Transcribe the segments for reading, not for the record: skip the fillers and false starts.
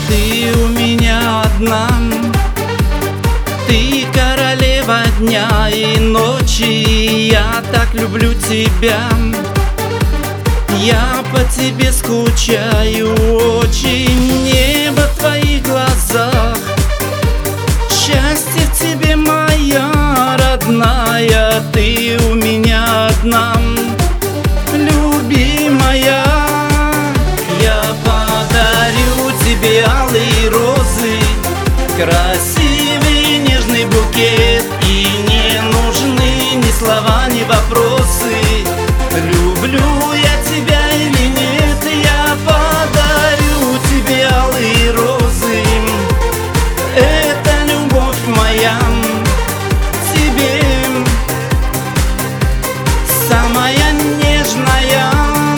Ты у меня одна, ты королева дня и ночи. Я так люблю тебя, я по тебе скучаю очень. Небо в твоих глазах, счастье в тебе, моя родная. Ты у меня одна, любимая. Я подарю тебе алые розы, красивый нежный букет. И не нужны ни слова, ни вопросы, люблю я тебя или нет. Я подарю тебе алые розы, это любовь моя тебе, самая нежная.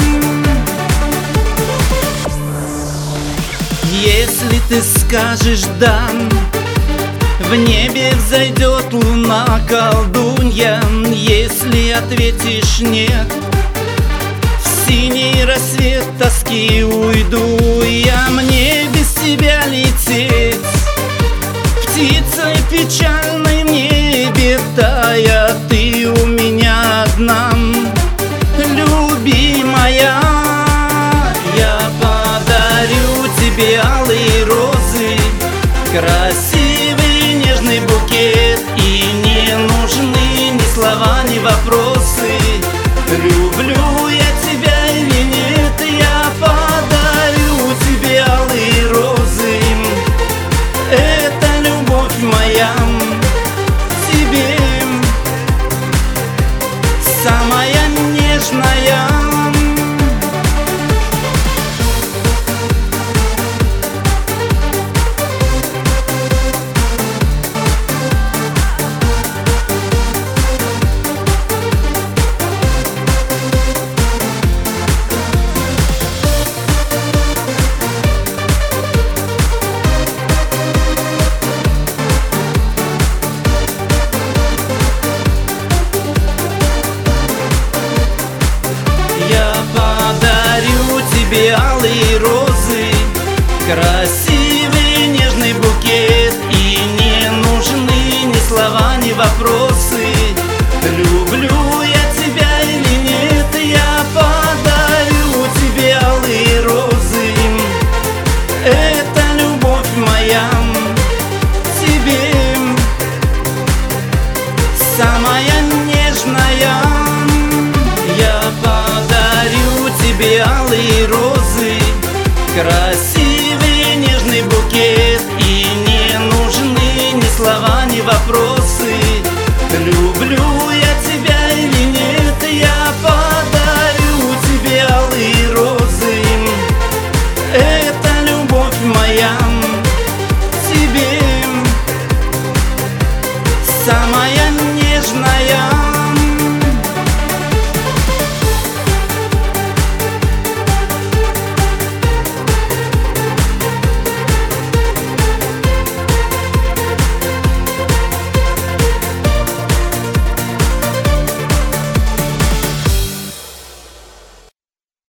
Если ты скажешь «да», в небе взойдет луна колдунья. Если ответишь «нет», в синий рассвет тоски уйду я. Мне без тебя лететь, птицей печальной в небе тая. Ты у меня одна, любимая. Я подарю тебе алые розы, красивый нежный букет. И не нужны ни слова, ни вопросы, люблю я тебя или нет. Я подарю тебе алые розы, это любовь моя тебе, самая нежная. Тебе алые розы, красивый нежный букет. И не нужны ни слова, ни вопросы,